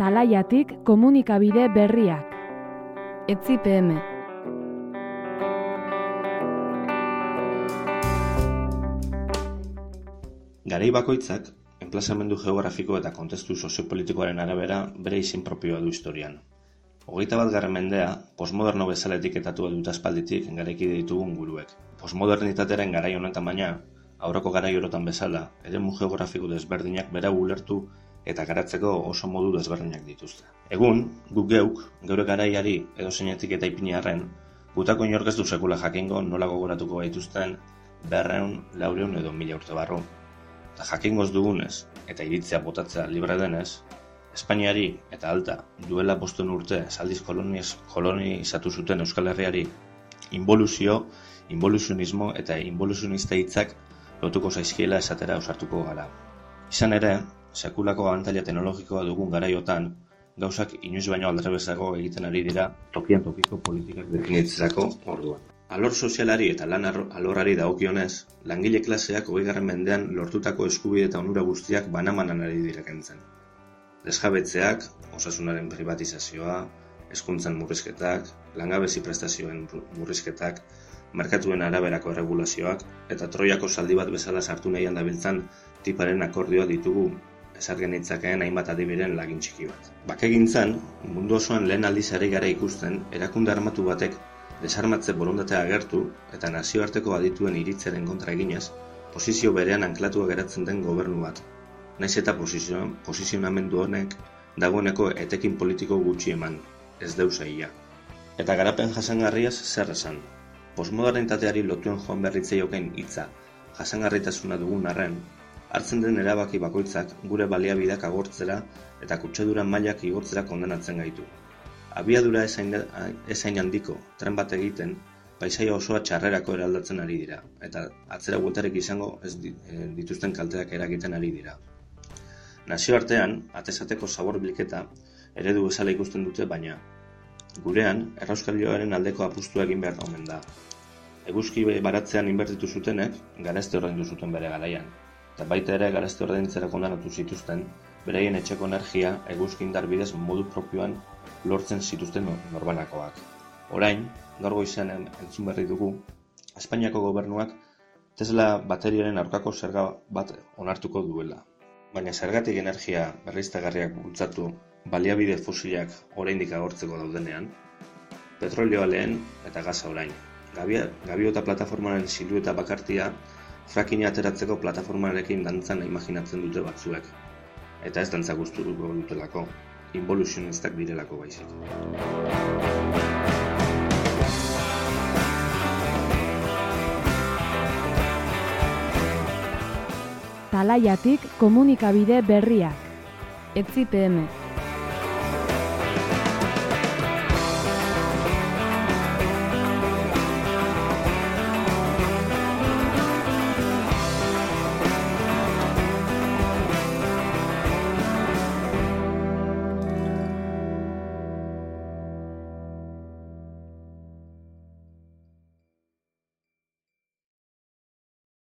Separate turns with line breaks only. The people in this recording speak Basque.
Talaiatik komunikabide berriak.
Etzi PM.
Garai bakoitzak, enplazamendu geografiko eta kontestu soziopolitikoaren arabera bere izen propioa du historian. 21. mendea, postmoderno bezala etiketatua dut aspalditik garaiki ditugun guruek. Postmodernitatearen garai honetan baina, aurreko garai orotan bezala, eremu geografiko desberdinak berau ulertu eta garatzeko oso modu desberdinak dituzte. Egun, guk geuk, geure garaiari edozein etiketa ipini arren, gutako inork ez du sekula jakingo nola gogoratuko gaituzten 200, 400 edo 1000 urte barru. Eta jakingoz dugunez, eta iritzea botatzea libre denez, Espainiari eta Alta duela 500 urte zaldiz kolonizatu zuten Euskal Herriari inboluzio, inboluzionismo eta inboluzionista hitzak lotuko zaizkiela esatera ausartuko gara. Izan ere, sekulako abantaila teknologikoa dugun garaiotan, gauzak inoiz baino aldrebesago egiten ari dira tokian tokiko politikak definitzerako orduan. Alor sozialari eta lan alorrari dagokionez, langile klaseak 20. mendean lortutako eskubide eta onura guztiak banamanan ari dira kentzen. Desjabetzeak, osasunaren privatizazioa, hezkuntzan murrizketak, langabezi prestazioen murrizketak, merkatuen araberako erregulazioak eta Troiako zaldi bat bezala sartu nahian dabiltzan tiparen akordioa ditugu ezargen ditzakeen hainbat adibiren lagin txiki bat. Bakegintzan, mundu osoan lehen aldiz ari gara ikusten erakunde armatu batek desarmatze borondatea agertu eta nazioarteko adituen iritziaren kontra eginez, posizio berean anklatua geratzen den gobernu bat. Naiz eta posizionamendu honek dagoeneko etekin politiko gutxi eman, ez deus egia. Eta garapen jasangarriaz zer esan. Postmodernitateari lotuen joan berritzeiokein hitza jasangarritasuna dugun arren, hartzen den erabaki bakoitzak gure baliabideak agortzera eta kutsadura mailak igotzera kondenatzen gaitu. Abiadura ezain handiko tren bat egiten, paisaia osoa txarrerako eraldatzen ari dira, eta atzera bueltarik izango ez dituzten kalteak eragiten ari dira. Nazioartean, atezateko zabor bilketa eredu bezala ikusten dute baina, gurean, errauskailioaren aldeko apustua egin behar omen da. Eguzki baratzean inbertitu zutenek, garazte ordaindu zuten bere garaian, eta baita ere garazte ordaintzera kondenatu zituzten, beraien etxeko energia eguzki indar bidez modu propioan lortzen zituzten norbanakoak. Orain, gaur goizean entzun berri dugu, Espainiako gobernuak Tesla bateriaren aurkako zerga bat onartuko duela. Baina zergatik energia berriztagarriak bultzatu baliabide fosilak oraindik agortzeko daudenean, petrolioa lehen eta gaza orain. Gaviota plataformaren silueta bakartia frackinga ateratzeko plataformarekin dantzan imaginatzen dute batzuek. Eta ez dantza gustuko dutelako, involuzionistak direlako baizik.
Talaiatik komunikabide berriak.
Etzi PM.